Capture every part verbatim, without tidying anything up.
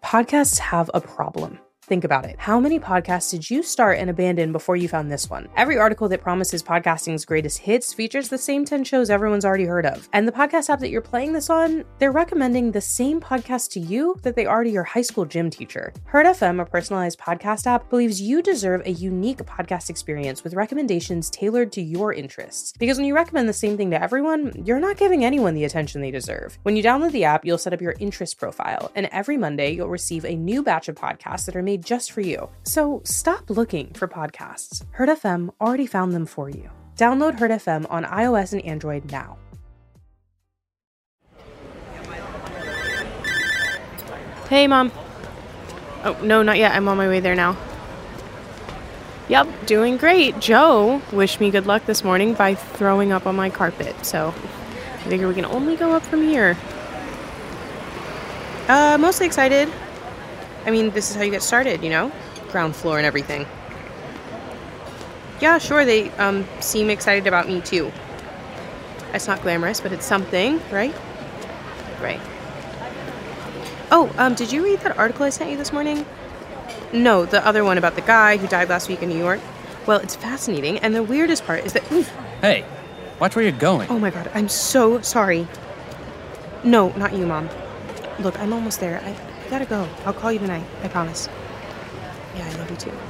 Podcasts have a problem. Think about it. How many podcasts did you start and abandon before you found this one? Every article that promises podcasting's greatest hits features the same ten shows everyone's already heard of. And the podcast app that you're playing this on, they're recommending the same podcast to you that they are to your high school gym teacher. Herd F M, a personalized podcast app, believes you deserve a unique podcast experience with recommendations tailored to your interests. Because when you recommend the same thing to everyone, you're not giving anyone the attention they deserve. When you download the app, you'll set up your interest profile, and every Monday you'll receive a new batch of podcasts that are made just for you. So stop looking for podcasts. Herd F M already found them for you. Download Herd F M on iOS and Android now. Hey, Mom. Oh, no, not yet. I'm on my way there now. Yep, doing great. Joe wished me good luck this morning by throwing up on my carpet, so I figure we can only go up from here. Uh, mostly excited. I mean, this is how you get started, you know? Ground floor and everything. Yeah, sure, they um seem excited about me too. It's not glamorous, but it's something, right? Right. Oh, um, did you read that article I sent you this morning? No, the other one about the guy who died last week in New York. Well, it's fascinating, and the weirdest part is that... Oof, Hey, watch where you're going. oh my god, I'm so sorry. No, not you, Mom. Look, I'm almost there. I... I gotta go. I'll call you tonight. I promise. Yeah, I love you too.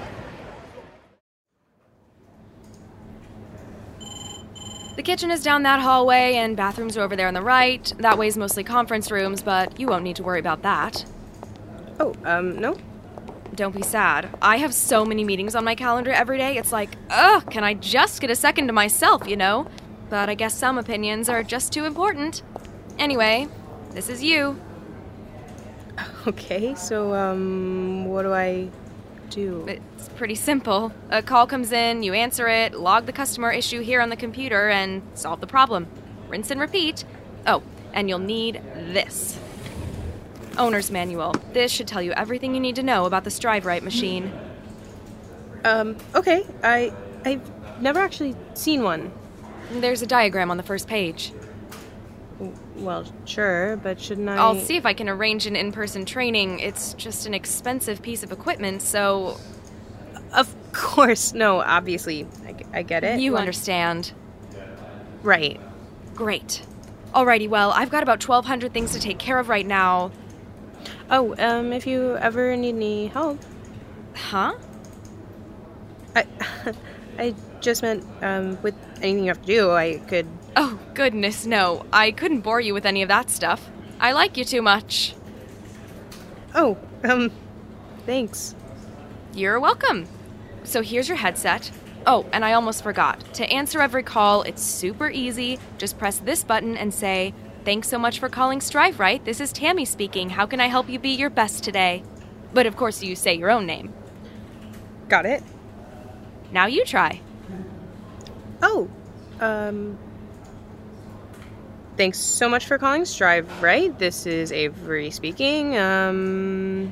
The kitchen is down that hallway and bathrooms are over there on the right. That way's mostly conference rooms, but you won't need to worry about that. Oh, um, no? Don't be sad. I have so many meetings on my calendar every day, it's like, ugh, can I just get a second to myself, you know? But I guess some opinions are just too important. Anyway, this is you. Okay, so, um, what do I do? It's pretty simple. A call comes in, you answer it, log the customer issue here on the computer, and solve the problem. Rinse and repeat. Oh, and you'll need this. Owner's Manual. This should tell you everything you need to know about the StriveRite machine. Um, okay, I, I've never actually seen one. There's a diagram on the first page. Well, sure, but shouldn't I... I'll see if I can arrange an in-person training. It's just an expensive piece of equipment, so... Of course, no, obviously. I, I get it. You What? understand. Right. Great. Alrighty, well, I've got about twelve hundred things to take care of right now. Oh, um, if you ever need any help... Huh? I... I just meant, um, with anything you have to do, I could... Oh, goodness, no. I couldn't bore you with any of that stuff. I like you too much. Oh, um, thanks. You're welcome. So here's your headset. Oh, and I almost forgot. To answer every call, it's super easy. Just press this button and say, "Thanks so much for calling StriveRite. This is Tammy speaking. How can I help you be your best today?" But of course you say your own name. Got it. Now you try. Oh, um... Thanks so much for calling StriveRite. This is Avery speaking. Um...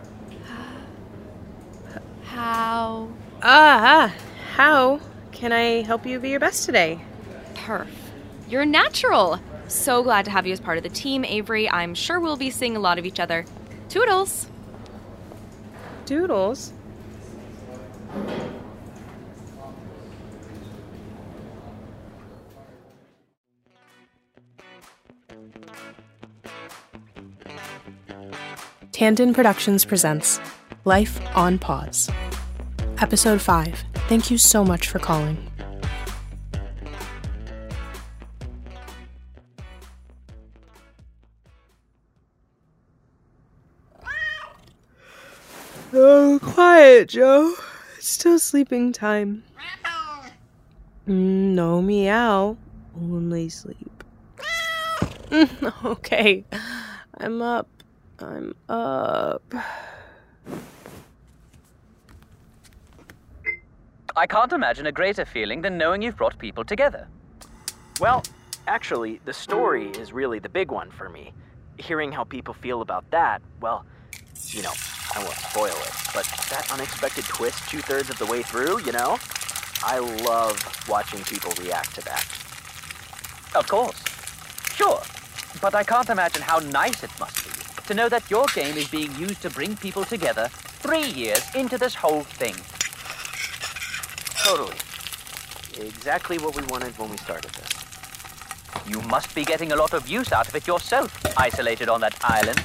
How? Ah, how can I help you be your best today? Perf. You're natural. So glad to have you as part of the team, Avery. I'm sure we'll be seeing a lot of each other. Toodles. Doodles? Tandon Productions presents Life on Pause. Episode five. Thank you so much for calling. Oh, quiet, Joe. It's still sleeping time. Mm, no meow. Only sleep. Okay. I'm up. I'm up. I can't imagine a greater feeling than knowing you've brought people together. Well, actually, the story is really the big one for me. Hearing how people feel about that, well, you know, I won't spoil it, but that unexpected twist two-thirds of the way through, you know? I love watching people react to that. Of course. Sure. But I can't imagine how nice it must be to know that your game is being used to bring people together three years into this whole thing. Totally. Exactly what we wanted when we started this. You must be getting a lot of use out of it yourself, isolated on that island.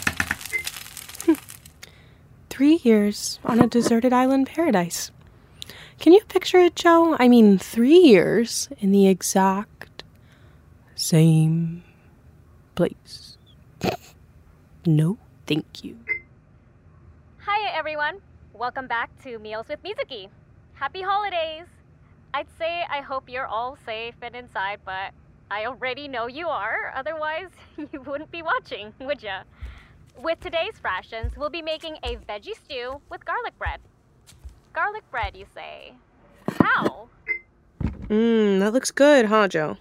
Three years on a deserted island paradise. Can you picture it, Joe? I mean, three years in the exact same place. No, thank you. Hiya, everyone. Welcome back to Meals with Mizuki. Happy holidays. I'd say I hope you're all safe and inside, but I already know you are. Otherwise, you wouldn't be watching, would ya? With today's rations, we'll be making a veggie stew with garlic bread. Garlic bread, you say? How? Mmm, that looks good, huh, Joe?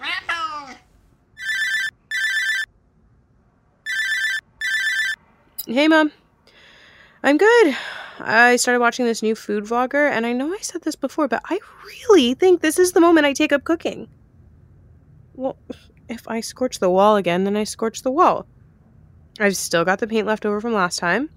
Hey, Mom. I'm good. I started watching this new food vlogger, and I know I said this before, but I really think this is the moment I take up cooking. Well, if I scorch the wall again, then I scorch the wall. I've still got the paint left over from last time.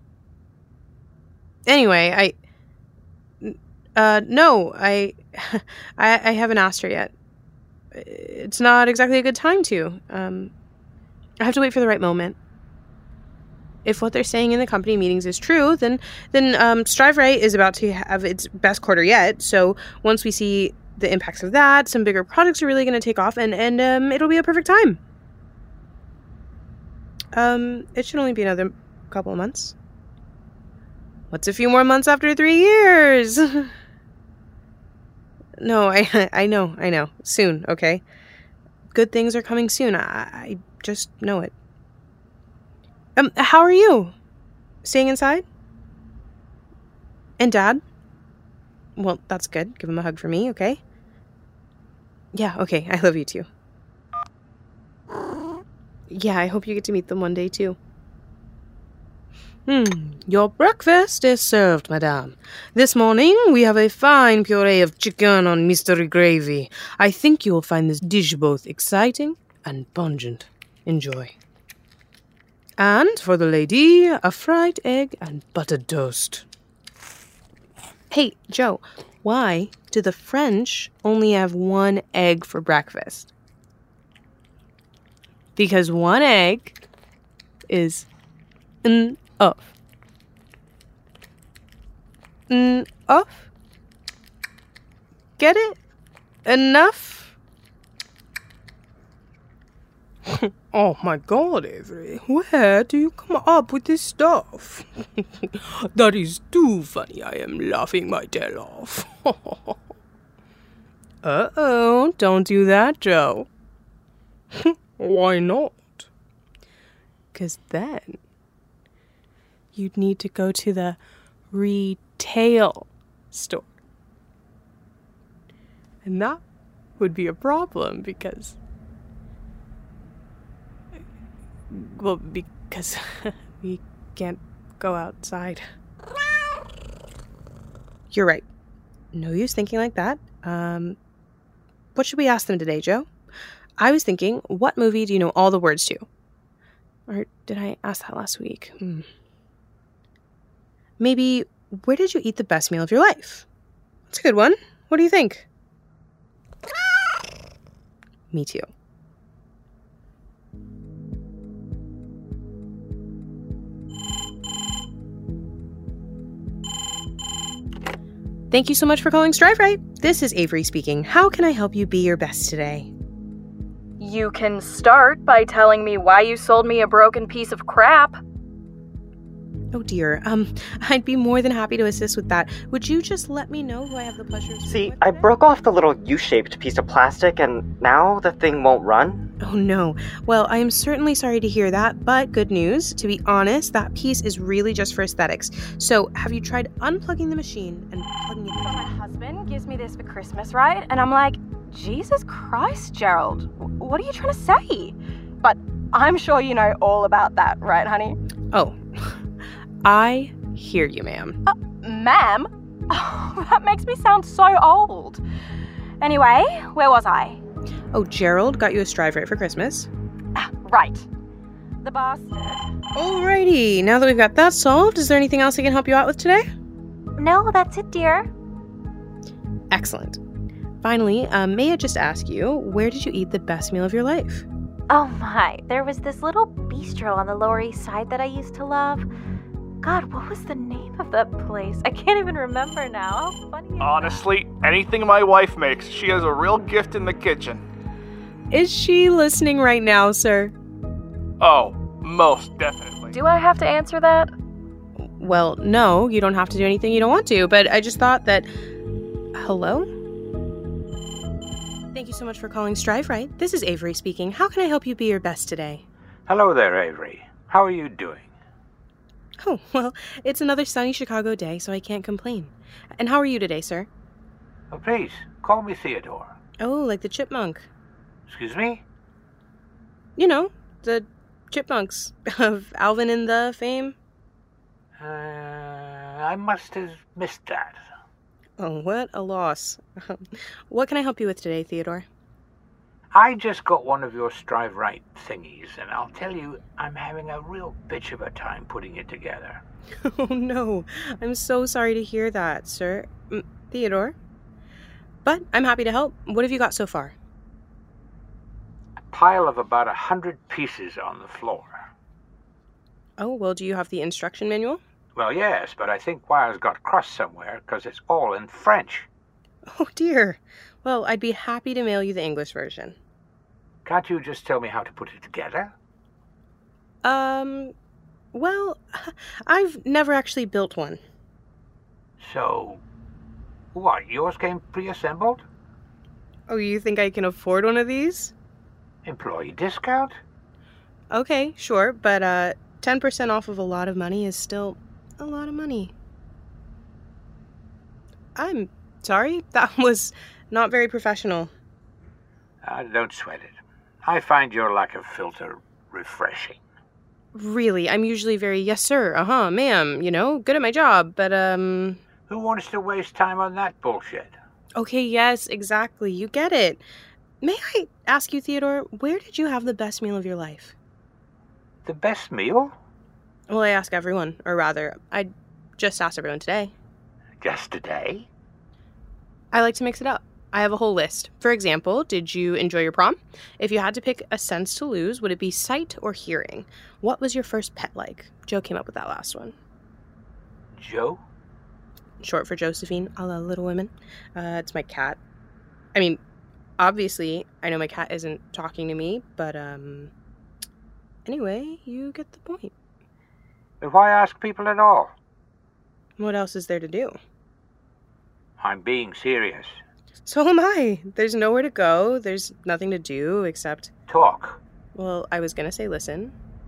Anyway, I... Uh, no, I, I... I haven't asked her yet. It's not exactly a good time to. Um, I have to wait for the right moment. If what they're saying in the company meetings is true, then then um, Strive Right is about to have its best quarter yet. So once we see the impacts of that, some bigger products are really going to take off, and, and um, it'll be a perfect time. Um, it should only be another couple of months. What's a few more months after three years? No, I I know, I know. Soon, okay? Good things are coming soon. I, I just know it. Um, how are you? Staying inside? And Dad? Well, that's good. Give him a hug for me, okay? Yeah, okay. I love you too. Yeah, I hope you get to meet them one day too. Hmm, your breakfast is served, madame. This morning, we have a fine puree of chicken on mystery gravy. I think you will find this dish both exciting and pungent. Enjoy. And for the lady, a fried egg and buttered toast. Hey, Joe, why do the French only have one egg for breakfast? Because one egg is enough. Enough? Get it? Enough? Oh my God, Avery, where do you come up with this stuff? That is too funny. I am laughing my tail off. Uh-oh, don't do that, Joe. Why not? 'Cause then you'd need to go to the retail store. And that would be a problem because... Well, because we can't go outside. You're right. No use thinking like that. Um, what should we ask them today, Joe? I was thinking, what movie do you know all the words to? Or did I ask that last week? Hmm. Maybe, where did you eat the best meal of your life? That's a good one. What do you think? Me too. Thank you so much for calling Strive Right. This is Avery speaking. How can I help you be your best today? You can start by telling me why you sold me a broken piece of crap. Oh dear, um, I'd be more than happy to assist with that. Would you just let me know who I have the pleasure of speaking See, with I today? broke off the little U-shaped piece of plastic and now the thing won't run. Oh no. Well, I am certainly sorry to hear that, but good news. To be honest, that piece is really just for aesthetics. So, have you tried unplugging the machine and plugging it in? So my husband gives me this for Christmas, right? And I'm like, Jesus Christ, Gerald, what are you trying to say? But I'm sure you know all about that, right, honey? Oh, I hear you, ma'am. Uh, ma'am? Oh, that makes me sound so old. Anyway, where was I? Oh, Gerald got you a Strive Right for Christmas. Ah, right. the boss. Alrighty, now that we've got that solved, is there anything else I can help you out with today? No, that's it, dear. Excellent. Finally, um, may I just ask you, where did you eat the best meal of your life? Oh my, there was this little bistro on the Lower East Side that I used to love. God, what was the name of that place? I can't even remember now. How funny is Honestly, anything my wife makes, she has a real gift in the kitchen. Is she listening right now, sir? Oh, most definitely. that? Do I have to answer that? Well, no, you don't have to do anything you don't want to, but I just thought that... Hello? Thank you so much for calling Strive Right. This is Avery speaking. How can I help you be your best today? Hello there, Avery. How are you doing? Oh, well, it's another sunny Chicago day, so I can't complain. And how are you today, sir? Oh, please, call me Theodore. Oh, like the chipmunk. Excuse me? You know, the chipmunks of Alvin and the Fame. Uh, I must have missed that. Oh, what a loss. What can I help you with today, Theodore? I just got one of your Strive Right thingies, and I'll tell you, I'm having a real bitch of a time putting it together. Oh, no. I'm so sorry to hear that, sir. Mm, Theodore? But I'm happy to help. What have you got so far? A pile of about a hundred pieces on the floor. Oh, well, do you have the instruction manual? Well, yes, but I think wires got crossed somewhere, because it's all in French. Oh, dear. Well, I'd be happy to mail you the English version. Can't you just tell me how to put it together? Um, well, I've never actually built one. So, what, yours came pre-assembled? Oh, you think I can afford one of these? Employee discount? Okay, sure, but uh, ten percent off of a lot of money is still a lot of money. I'm sorry, that was not very professional. Uh, don't sweat it. I find your lack of filter refreshing. Really, I'm usually very, yes sir, uh-huh, ma'am, you know, good at my job, but um... Who wants to waste time on that bullshit? Okay, yes, exactly, you get it. May I ask you, Theodore, where did you have the best meal of your life? The best meal? Well, I ask everyone, or rather, I just asked everyone today. Just today? I like to mix it up. I have a whole list. For example, did you enjoy your prom? If you had to pick a sense to lose, would it be sight or hearing? What was your first pet like? Joe came up with that last one. Joe? Short for Josephine, a la Little Women. Uh, it's my cat. I mean, obviously, I know my cat isn't talking to me, but, um... anyway, you get the point. But why ask people at all? What else is there to do? I'm being serious. So am I. There's nowhere to go. There's nothing to do except... Talk. Well, I was gonna say listen.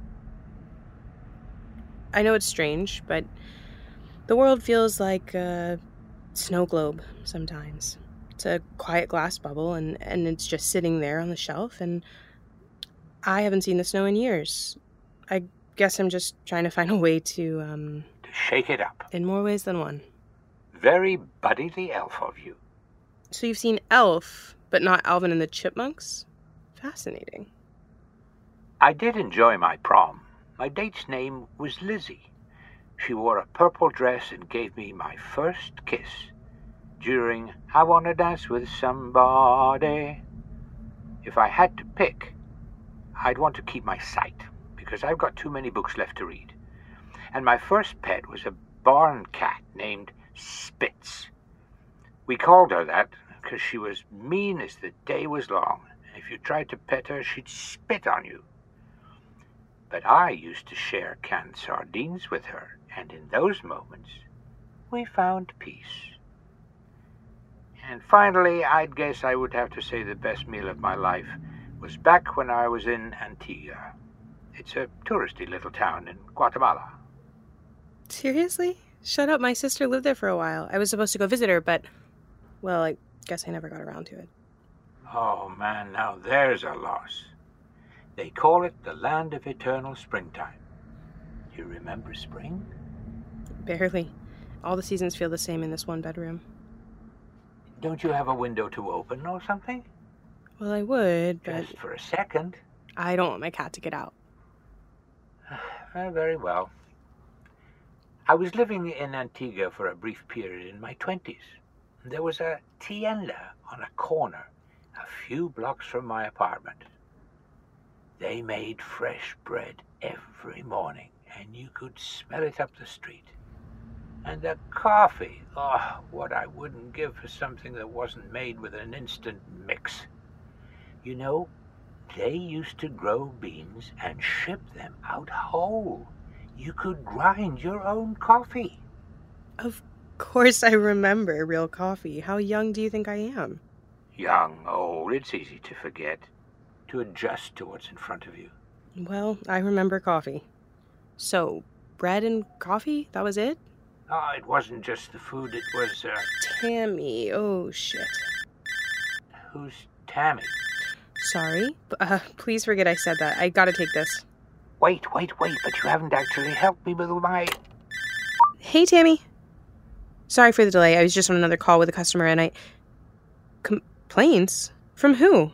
I know it's strange, but the world feels like a snow globe sometimes. It's a quiet glass bubble, and, and it's just sitting there on the shelf, and I haven't seen the snow in years. I guess I'm just trying to find a way to, um... to shake it up. in more ways than one. Very Buddy the Elf of you. So you've seen Elf, but not Alvin and the Chipmunks? Fascinating. I did enjoy my prom. My date's name was Lizzie. She wore a purple dress and gave me my first kiss during I Wanna Dance with Somebody. If I had to pick, I'd want to keep my sight, because I've got too many books left to read. And my first pet was a barn cat named Spitz. We called her that because she was mean as the day was long. If you tried to pet her, she'd spit on you. But I used to share canned sardines with her, and in those moments, we found peace. And finally, I'd guess I would have to say the best meal of my life was back when I was in Antigua. It's a touristy little town in Guatemala. Seriously? Shut up, my sister lived there for a while. I was supposed to go visit her, but, well, I guess I never got around to it. Oh man, now there's a loss. They call it the land of eternal springtime. You remember spring? Barely. All the seasons feel the same in this one bedroom. Don't you have a window to open or something? Well, I would, but Just for a second. I don't want my cat to get out. Uh, very well. I was living in Antigua for a brief period in my twenties. There was a tienda on a corner, a few blocks from my apartment. They made fresh bread every morning, and you could smell it up the street. And the coffee, oh, what I wouldn't give for something that wasn't made with an instant mix. You know, they used to grow beans and ship them out whole. You could grind your own coffee. Of course I remember real coffee. How young do you think I am? Young, old, it's easy to forget. To adjust to what's in front of you. Well, I remember coffee. So, bread and coffee? That was it? Oh, it wasn't just the food, it was, uh... Tammy, oh shit. Who's Tammy? Sorry, uh, please forget I said that. I gotta take this. Wait, wait, wait, but you haven't actually helped me with my... Hey, Tammy. Sorry for the delay. I was just on another call with a customer and I... Complaints? From who?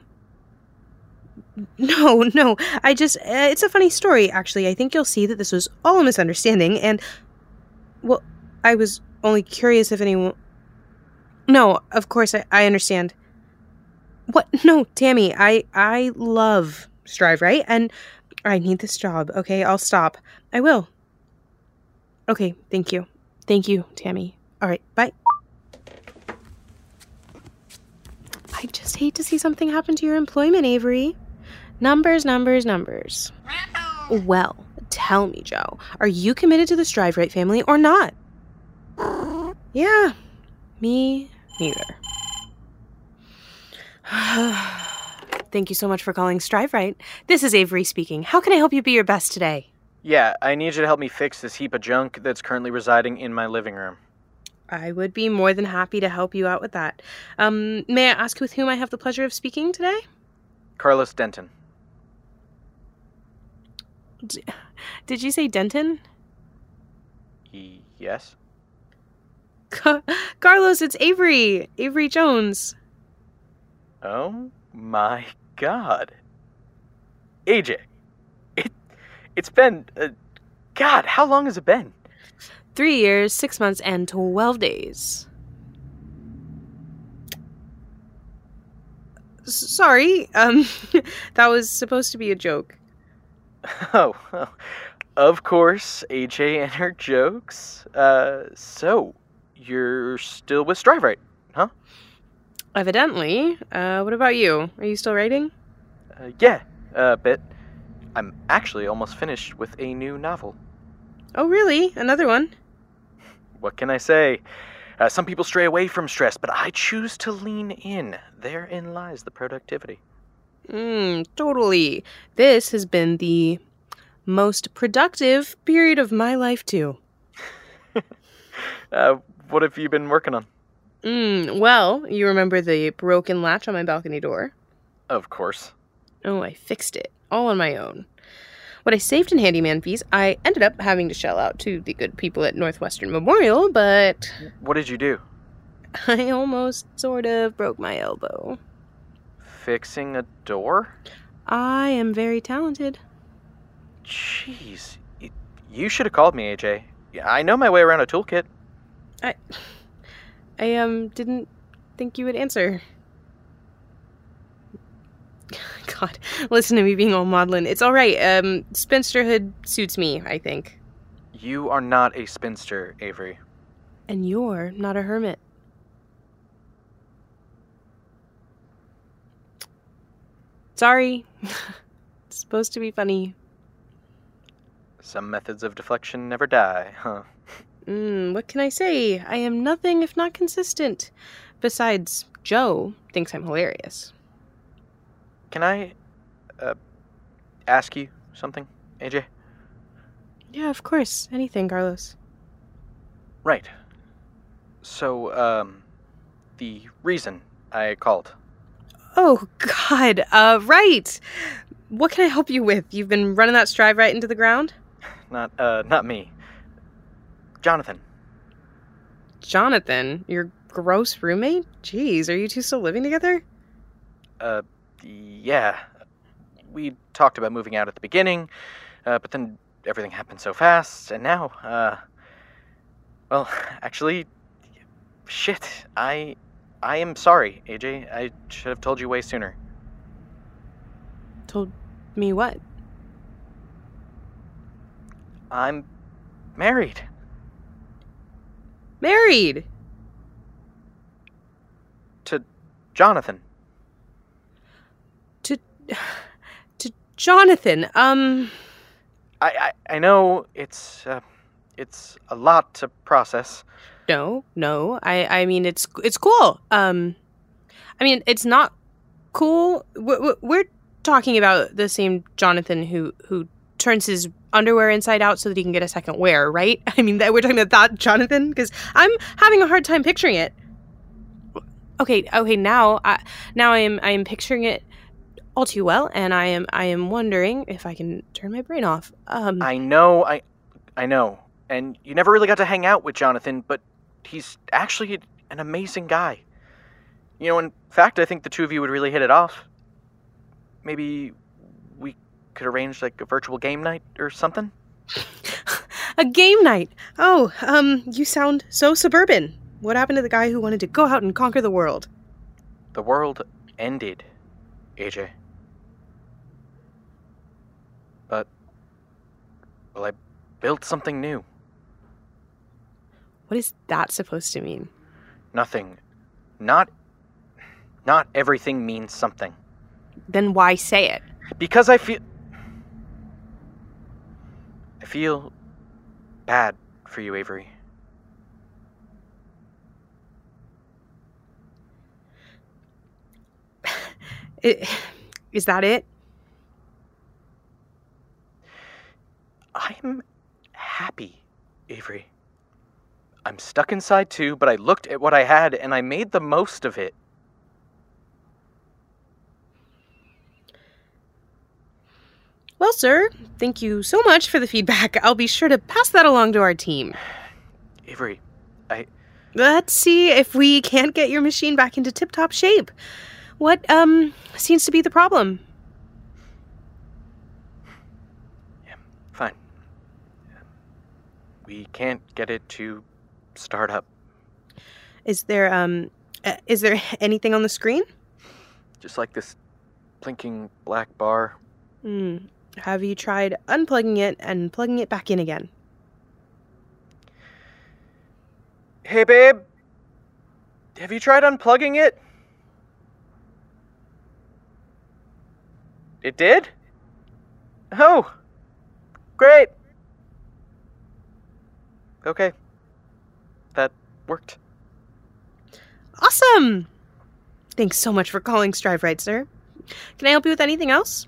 No, no. I just... Uh, it's a funny story, actually. I think you'll see that this was all a misunderstanding and... Well, I was only curious if anyone... No, of course, I, I understand. What? No, Tammy, I, I love Strive, right? And... I need this job, okay? I'll stop. I will. Okay, thank you. Thank you, Tammy. All right, bye. I just hate to see something happen to your employment, Avery. Numbers, numbers, numbers. Well, tell me, Joe, are you committed to the Strive Right family or not? Yeah, me neither. Thank you so much for calling Strive Right. This is Avery speaking. How can I help you be your best today? Yeah, I need you to help me fix this heap of junk that's currently residing in my living room. I would be more than happy to help you out with that. Um, may I ask with whom I have the pleasure of speaking today? Carlos Denton. D- did you say Denton? Y- yes. Ca- Carlos, it's Avery. Avery Jones. Oh my God. A J. It, it's been... Uh, God, how long has it been? Three years, six months, and twelve days. S- sorry, um, that was supposed to be a joke. Oh, well, of course, A J and her jokes. Uh, so, you're still with Strive Right, huh? Evidently. Uh, what about you? Are you still writing? Uh, yeah, a bit. I'm actually almost finished with a new novel. Oh, really? Another one? What can I say? Uh, some people stray away from stress, but I choose to lean in. Therein lies the productivity. Hmm, totally. This has been the most productive period of my life, too. uh, what have you been working on? Hmm, well, you remember the broken latch on my balcony door? Of course. Oh, I fixed it. All on my own. What I saved in handyman fees, I ended up having to shell out to the good people at Northwestern Memorial, but... What did you do? I almost sort of broke my elbow. Fixing a door? I am very talented. Jeez. You should have called me, A J. I know my way around a toolkit. I... I, um, didn't think you would answer. God, listen to me being all maudlin. It's all right. Um, spinsterhood suits me, I think. You are not a spinster, Avery. And you're not a hermit. Sorry. It's supposed to be funny. Some methods of deflection never die, huh? Mm, what can I say? I am nothing if not consistent. Besides, Joe thinks I'm hilarious. Can I, uh, ask you something, A J? Yeah, of course. Anything, Carlos. Right. So, um, the reason I called. Oh, God. Uh, right. What can I help you with? You've been running that Strive Right into the ground? Not, uh, not me. Jonathan. Jonathan? Your gross roommate? Jeez, are you two still living together? Uh, yeah. We talked about moving out at the beginning, uh, but then everything happened so fast, and now, uh... Well, actually... Shit, I... I am sorry, A J. I should have told you way sooner. Told me what? I'm... married. Married? To Jonathan. To... to Jonathan, um... I, I, I know it's, uh, it's a lot to process. No, no, I, I mean, it's, it's cool. Um, I mean, it's not cool. We're, we're talking about the same Jonathan who, who turns his underwear inside out so that he can get a second wear, right? I mean, that we're talking about that Jonathan, because I'm having a hard time picturing it. Okay, okay, now, I, now I am, I am picturing it all too well, and I am, I am wondering if I can turn my brain off. Um, I know, I, I know, and you never really got to hang out with Jonathan, but he's actually an amazing guy. You know, in fact, I think the two of you would really hit it off. Maybe we could arrange, like, a virtual game night or something? A game night? Oh, um, you sound so suburban. What happened to the guy who wanted to go out and conquer the world? The world ended, A J. But, well, I built something new. What is that supposed to mean? Nothing. Not... Not everything means something. Then why say it? Because I feel... I feel... bad for you, Avery. it, is that it? I'm happy, Avery. I'm stuck inside too, but I looked at what I had and I made the most of it. Well, sir, thank you so much for the feedback. I'll be sure to pass that along to our team. Avery, I... Let's see if we can't get your machine back into tip-top shape. What, um, seems to be the problem? Yeah, fine. We can't get it to start up. Is there, um, uh, is there anything on the screen? Just like this blinking black bar. Hmm. Have you tried unplugging it and plugging it back in again? Hey, babe. Have you tried unplugging it? It did? Oh, great. Okay. That worked. Awesome! Thanks so much for calling Strive Right, sir. Can I help you with anything else?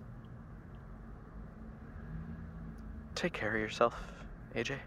Take care of yourself, A J.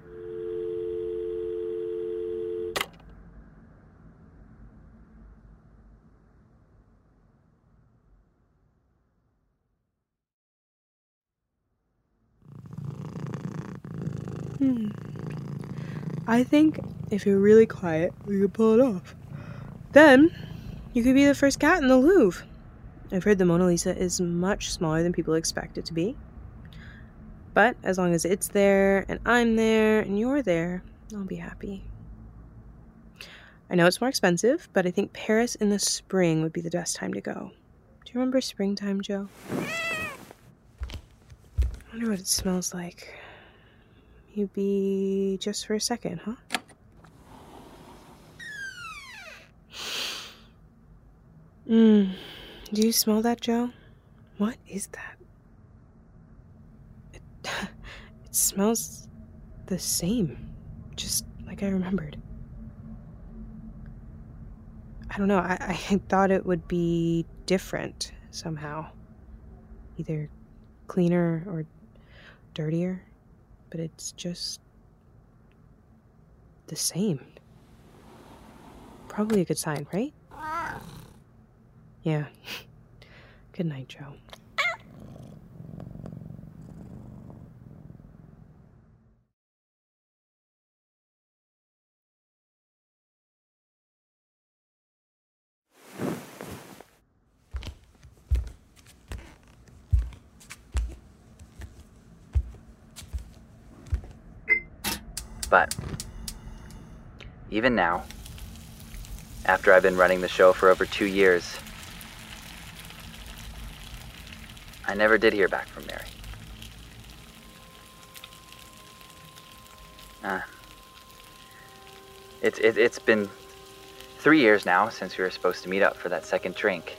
Hmm. I think if you're really quiet, we could pull it off. Then, you could be the first cat in the Louvre. I've heard the Mona Lisa is much smaller than people expect it to be. But as long as it's there, and I'm there, and you're there, I'll be happy. I know it's more expensive, but I think Paris in the spring would be the best time to go. Do you remember springtime, Joe? I wonder what it smells like. Maybe just for a second, huh? Mmm. Do you smell that, Joe? What is that? It, it smells the same. Just like I remembered. I don't know. I, I thought it would be different somehow. Either cleaner or dirtier. But it's just the same. Probably a good sign, right? Yeah. Good night, Joe. But even now, after I've been running the show for over two years, I never did hear back from Mary. Uh, it's it, it's been three years now since we were supposed to meet up for that second drink.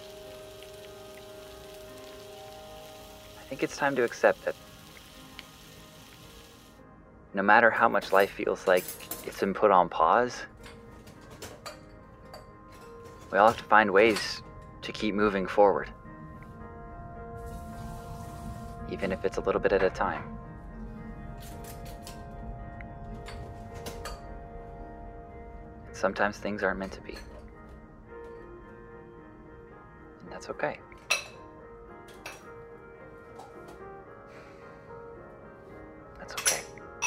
I think it's time to accept that no matter how much life feels like it's been put on pause, we all have to find ways to keep moving forward. Even if it's a little bit at a time. Sometimes things aren't meant to be. And that's okay. That's okay.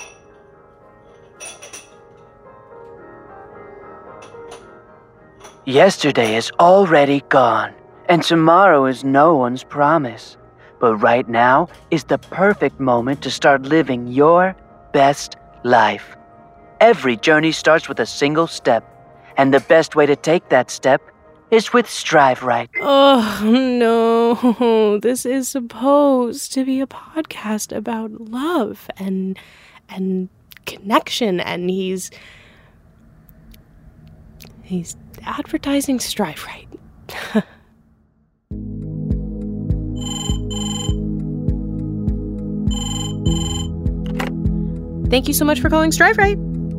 Yesterday is already gone, and tomorrow is no one's promise. But right now is the perfect moment to start living your best life. Every journey starts with a single step, and the best way to take that step is with Strive Right. Oh, no. This is supposed to be a podcast about love and and connection, and he's he's advertising Strive Right. Thank you so much for calling Strive Right.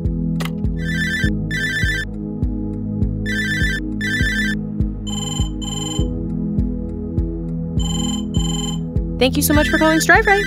Thank you so much for calling Strive Right.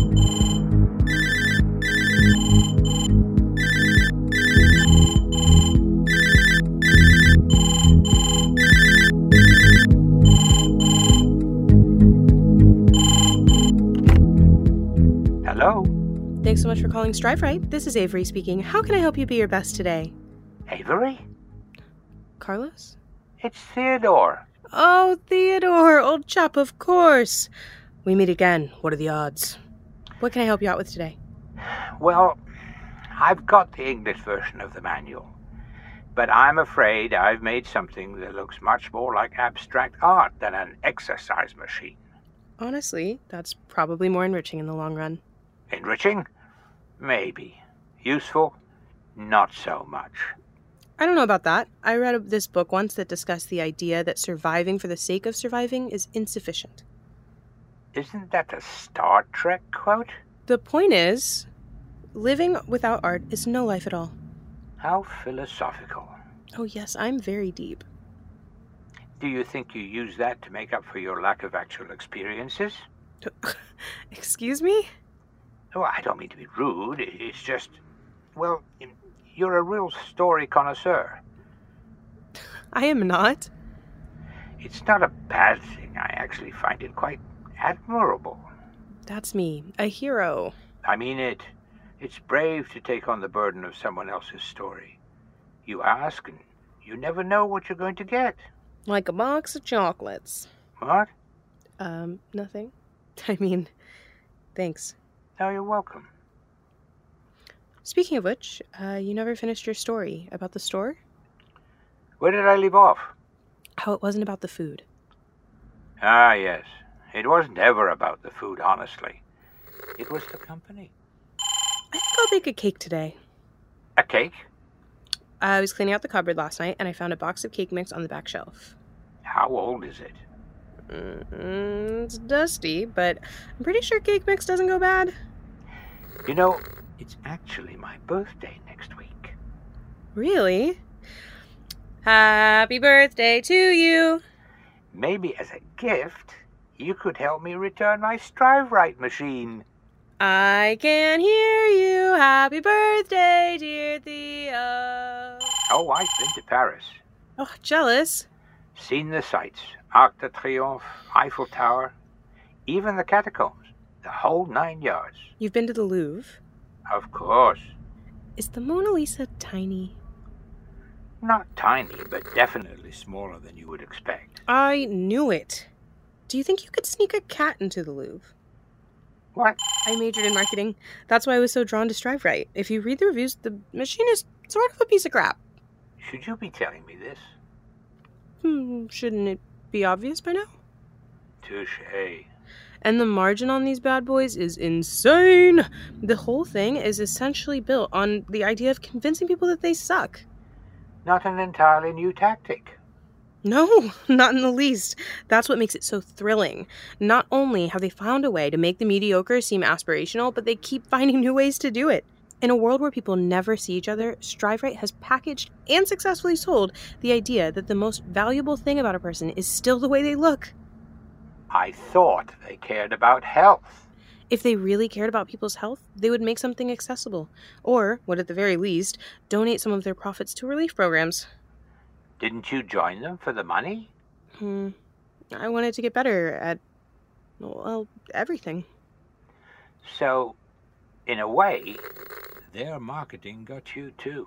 Hello? Thanks so much for calling Strive Right. This is Avery speaking. How can I help you be your best today? Avery? Carlos? It's Theodore. Oh, Theodore, old chap, of course. We meet again. What are the odds? What can I help you out with today? Well, I've got the English version of the manual, but I'm afraid I've made something that looks much more like abstract art than an exercise machine. Honestly, that's probably more enriching in the long run. Enriching? Maybe. Useful? Not so much. I don't know about that. I read this book once that discussed the idea that surviving for the sake of surviving is insufficient. Isn't that a Star Trek quote? The point is, living without art is no life at all. How philosophical. Oh yes, I'm very deep. Do you think you use that to make up for your lack of actual experiences? Excuse me? Oh, I don't mean to be rude. It's just, well, you're a real story connoisseur. I am not. It's not a bad thing. I actually find it quite admirable. That's me, a hero. I mean it. It's brave to take on the burden of someone else's story. You ask and you never know what you're going to get. Like a box of chocolates. What? Um, nothing. I mean, thanks. Oh, you're welcome. Speaking of which, uh, you never finished your story about the store? Where did I leave off? How it wasn't about the food. Ah, yes. It wasn't ever about the food, honestly. It was the company. I think I'll bake a cake today. A cake? I was cleaning out the cupboard last night, and I found a box of cake mix on the back shelf. How old is it? Mm, it's dusty, but I'm pretty sure cake mix doesn't go bad. You know, it's actually my birthday next week. Really? Happy birthday to you. Maybe as a gift, you could help me return my Strive Right machine. I can hear you. Happy birthday, dear Theo. Oh, I've been to Paris. Oh, jealous. Seen the sights. Arc de Triomphe, Eiffel Tower, even the catacombs. The whole nine yards. You've been to the Louvre? Of course. Is the Mona Lisa tiny? Not tiny, but definitely smaller than you would expect. I knew it. Do you think you could sneak a cat into the Louvre? What? I majored in marketing. That's why I was so drawn to Strive Right. If you read the reviews, the machine is sort of a piece of crap. Should you be telling me this? Hmm, shouldn't it be obvious by now? Touché. And the margin on these bad boys is insane! The whole thing is essentially built on the idea of convincing people that they suck. Not an entirely new tactic. No, not in the least. That's what makes it so thrilling. Not only have they found a way to make the mediocre seem aspirational, but they keep finding new ways to do it. In a world where people never see each other, Strive Right has packaged and successfully sold the idea that the most valuable thing about a person is still the way they look. I thought they cared about health. If they really cared about people's health, they would make something accessible. Or, would at the very least, donate some of their profits to relief programs. Didn't you join them for the money? Hmm. I wanted to get better at, well, everything. So, in a way, their marketing got you too.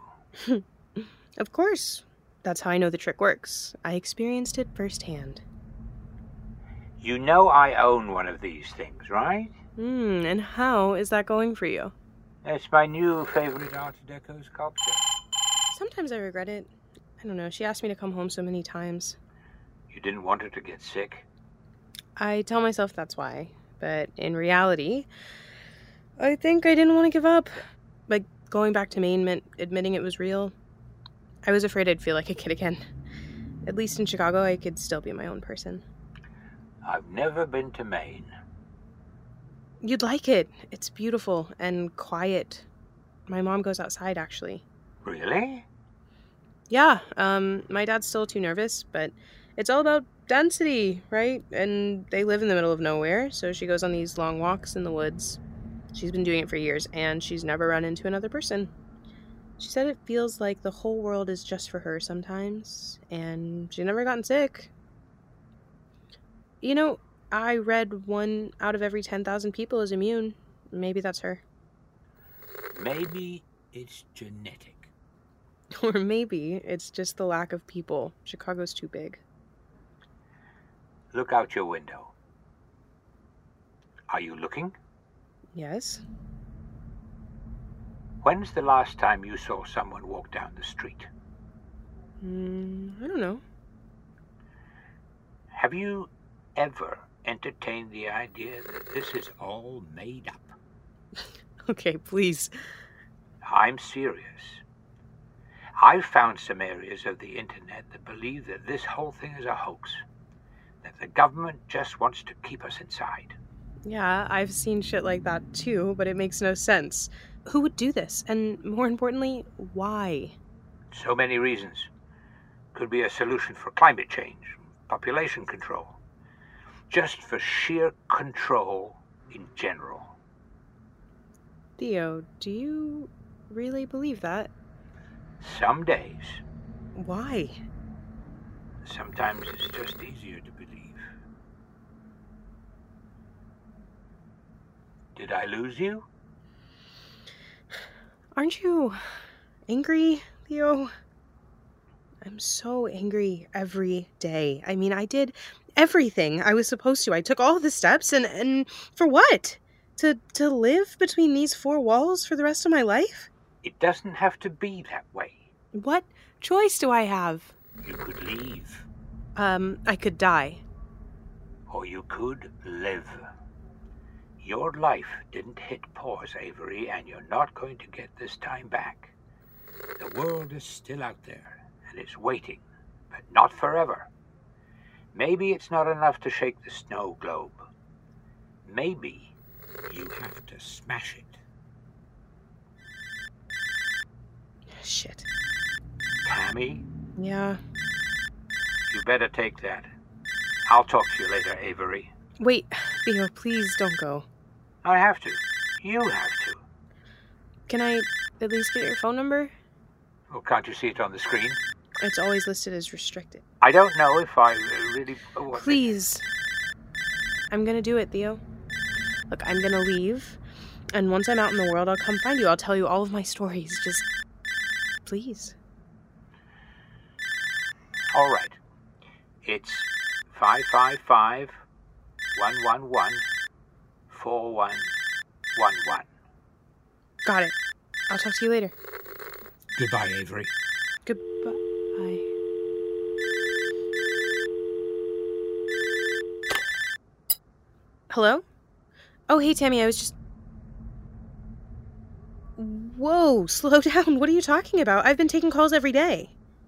Of course. That's how I know the trick works. I experienced it firsthand. You know I own one of these things, right? Hmm, and how is that going for you? It's my new favorite Art Deco sculpture. Sometimes I regret it. I don't know, she asked me to come home so many times. You didn't want her to get sick? I tell myself that's why, but in reality, I think I didn't want to give up. Like, going back to Maine meant admitting it was real. I was afraid I'd feel like a kid again. At least in Chicago, I could still be my own person. I've never been to Maine. You'd like it. It's beautiful and quiet. My mom goes outside, actually. Really? Yeah, um, my dad's still too nervous, but it's all about density, right? And they live in the middle of nowhere, so she goes on these long walks in the woods. She's been doing it for years, and she's never run into another person. She said it feels like the whole world is just for her sometimes, and she's never gotten sick. You know, I read one out of every ten thousand people is immune. Maybe that's her. Maybe it's genetic. Or maybe it's just the lack of people. Chicago's too big. Look out your window. Are you looking? Yes. When's the last time you saw someone walk down the street? Mm, I don't know. Have you ever entertained the idea that this is all made up? Okay, please. I'm serious. I've found some areas of the internet that believe that this whole thing is a hoax, that the government just wants to keep us inside. Yeah, I've seen shit like that too, but it makes no sense. Who would do this? And more importantly, why? So many reasons. Could be a solution for climate change, population control, just for sheer control in general. Theo, do you really believe that? Some days. Why? Sometimes it's just easier to believe. Did I lose you? Aren't you angry, Theo? I'm so angry every day. I mean, I did everything I was supposed to. I took all the steps, and, and for what? To, to live between these four walls for the rest of my life? It doesn't have to be that way. What choice do I have? You could leave. Um, I could die. Or you could live. Your life didn't hit pause, Avery, and you're not going to get this time back. The world is still out there, and it's waiting, but not forever. Maybe it's not enough to shake the snow globe. Maybe you have to smash it. Shit. Tammy? Yeah. You better take that. I'll talk to you later, Avery. Wait, Theo, please don't go. I have to. You have to. Can I at least get your phone number? Oh, can't you see it on the screen? It's always listed as restricted. I don't know if I really... Oh, please. I'm gonna do it, Theo. Look, I'm gonna leave, and once I'm out in the world, I'll come find you. I'll tell you all of my stories. Just... please. All right. It's five five five, one one one, four one one one. Got it. I'll talk to you later. Goodbye, Avery. Goodbye. Hello? Oh, hey, Tammy, I was just... Whoa, slow down. What are you talking about? I've been taking calls every day.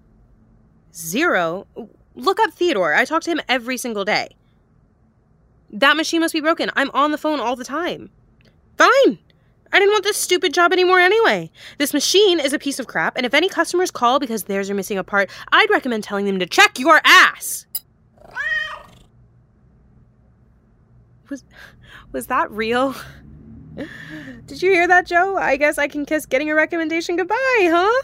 Zero? Look up Theodore. I talk to him every single day. That machine must be broken. I'm on the phone all the time. Fine. I didn't want this stupid job anymore anyway. This machine is a piece of crap, and if any customers call because theirs are missing a part, I'd recommend telling them to check your ass. Was, was that real? Did you hear that, Joe? I guess I can kiss getting a recommendation goodbye, huh?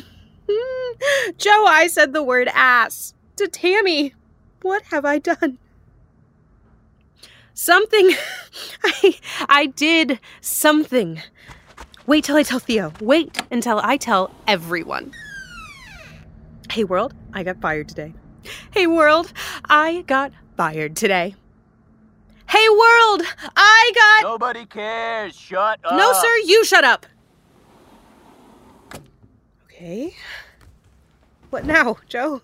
Joe, I said the word ass to Tammy. What have I done? Something. I I did something. Wait till I tell Theo. Wait until I tell everyone. Hey, world, I got fired today. Hey, world, I got fired today. Hey, world, I got... Nobody cares. Shut up. No, sir, you shut up. Okay. What now, Joe?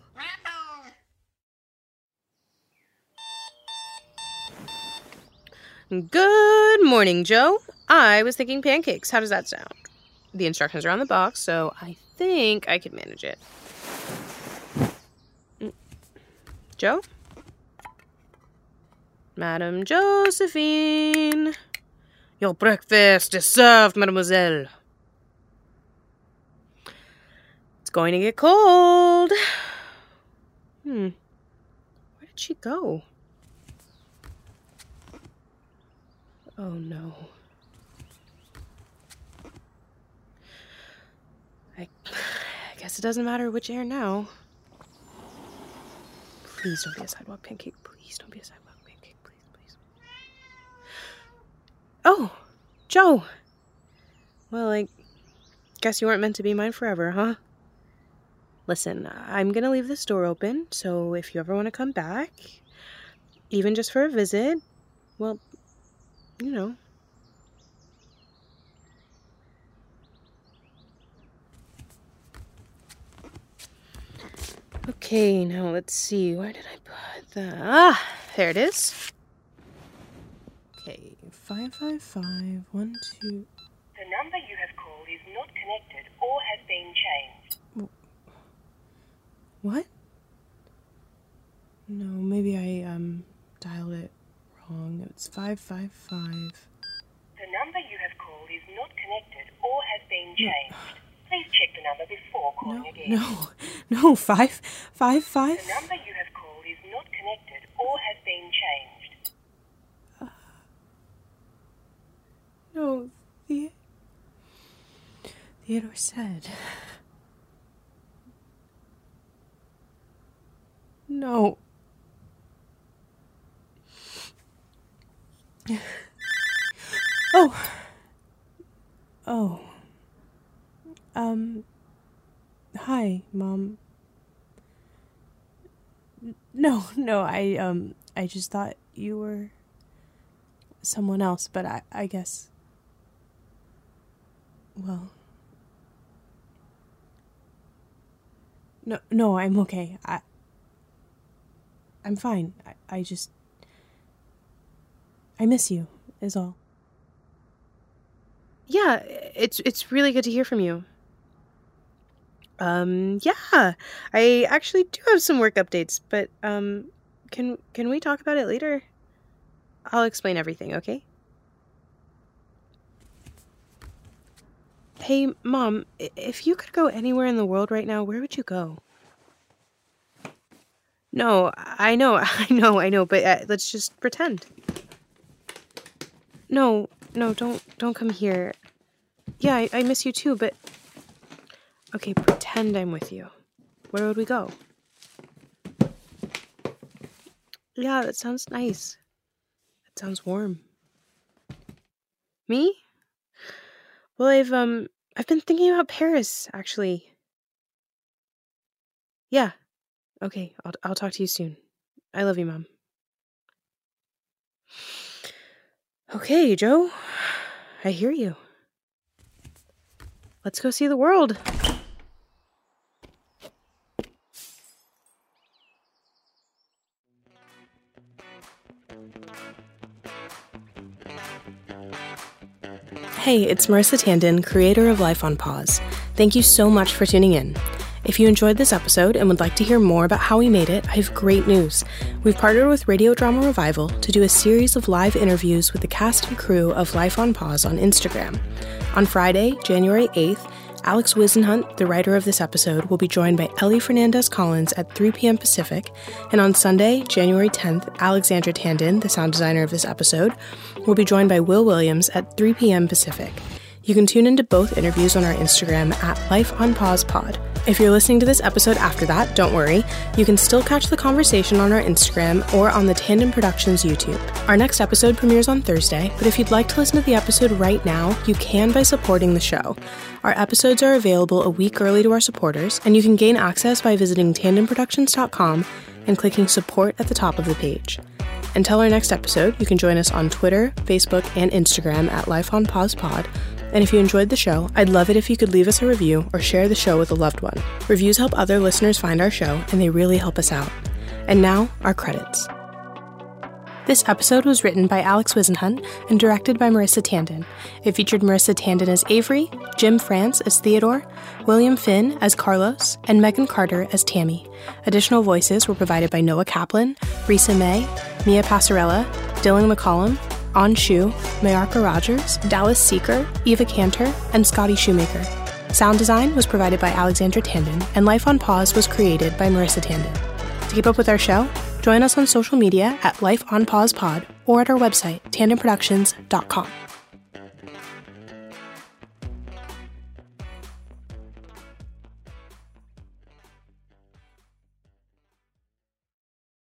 Good morning, Joe. I was thinking pancakes. How does that sound? The instructions are on the box, so I think I could manage it. Joe? Madam Josephine. Your breakfast is served, mademoiselle. It's going to get cold. Hmm. Where did she go? Oh, no. I, I guess it doesn't matter which air now. Please don't be a sidewalk pancake. Please don't be a sidewalk pancake. Please, please. Oh, Joe. Well, I guess you weren't meant to be mine forever, huh? Listen, I'm gonna leave this door open, so if you ever want to come back, even just for a visit, well, you know. Okay, now let's see. Where did I put that? Ah, there it is. Okay, five five five one two. The number you have called is not connected or has been changed. What? No, maybe I um dialed it wrong. It's five five five. The number you have called is not connected or has been changed. Please check the number before calling No, again. no, no, five, five, five. The number you have called is not connected or has been changed. Uh, no, the Theodore said. No. Oh. Oh. Um. Hi, Mom. No, no, I, um, I just thought you were someone else, but I, I guess. Well. No, no, I'm okay. I. I'm fine. I, I just... I miss you, is all. Yeah, it's it's really good to hear from you. Um, yeah. I actually do have some work updates, but, um, can can we talk about it later? I'll explain everything, okay? Hey, Mom, if you could go anywhere in the world right now, where would you go? No, I know, I know, I know, but uh, let's just pretend. No, no, don't, don't come here. Yeah, I, I miss you too, but... Okay, pretend I'm with you. Where would we go? Yeah, that sounds nice. That sounds warm. Me? Well, I've, um, I've been thinking about Paris, actually. Yeah. Okay, I'll, I'll talk to you soon. I love you, Mom. Okay, Joe. I hear you. Let's go see the world. Hey, it's Marissa Tandon, creator of Life on Pause. Thank you so much for tuning in. If you enjoyed this episode and would like to hear more about how we made it, I have great news. We've partnered with Radio Drama Revival to do a series of live interviews with the cast and crew of Life on Pause on Instagram. On Friday, January eighth, Alex Wisenhunt, the writer of this episode, will be joined by Ellie Fernandez-Collins at three p.m. Pacific, and on Sunday, January tenth, Alexandra Tandon, the sound designer of this episode, will be joined by Will Williams at three p.m. Pacific. You can tune into both interviews on our Instagram at LifeOnPausePod. If you're listening to this episode after that, don't worry. You can still catch the conversation on our Instagram or on the Tandon Productions YouTube. Our next episode premieres on Thursday, but if you'd like to listen to the episode right now, you can by supporting the show. Our episodes are available a week early to our supporters, and you can gain access by visiting tandon productions dot com and clicking support at the top of the page. Until our next episode, you can join us on Twitter, Facebook, and Instagram at LifeOnPausePod. And if you enjoyed the show, I'd love it if you could leave us a review or share the show with a loved one. Reviews help other listeners find our show, and they really help us out. And now, our credits. This episode was written by Alex Wisenhunt and directed by Marissa Tandon. It featured Marissa Tandon as Avery, Jim France as Theodore, William Finn as Carlos, and Megan Carter as Tammy. Additional voices were provided by Noah Kaplan, Risa May, Mia Passarella, Dylan McCollum, On Shu, Mayarka Rogers, Dallas Seeker, Eva Cantor, and Scotty Shoemaker. Sound design was provided by Alexandra Tandon, and Life on Pause was created by Marissa Tandon. To keep up with our show, join us on social media at Life on Pause Pod or at our website, tandon productions dot com.